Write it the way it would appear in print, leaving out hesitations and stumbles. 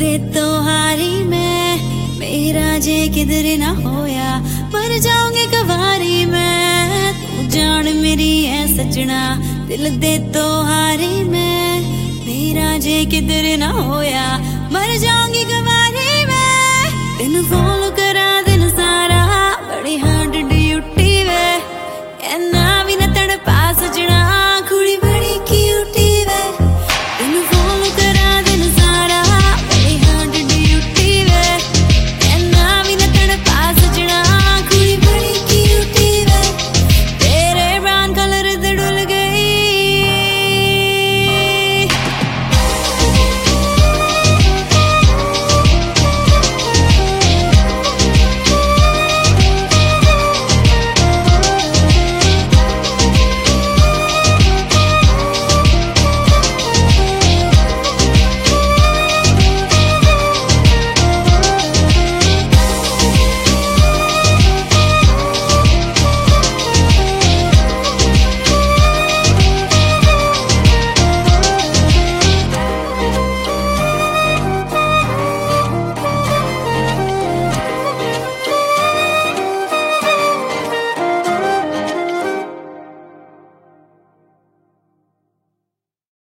दे तो हारी मैं, मेरा जे किधर ना होया मर जाऊंगी कवारी मैं। तू जान मेरी है सजना, दिल दे तो हारी मैं, मेरा जे किधर ना होया मर जाऊंगी कवारी मैं। तेन फोन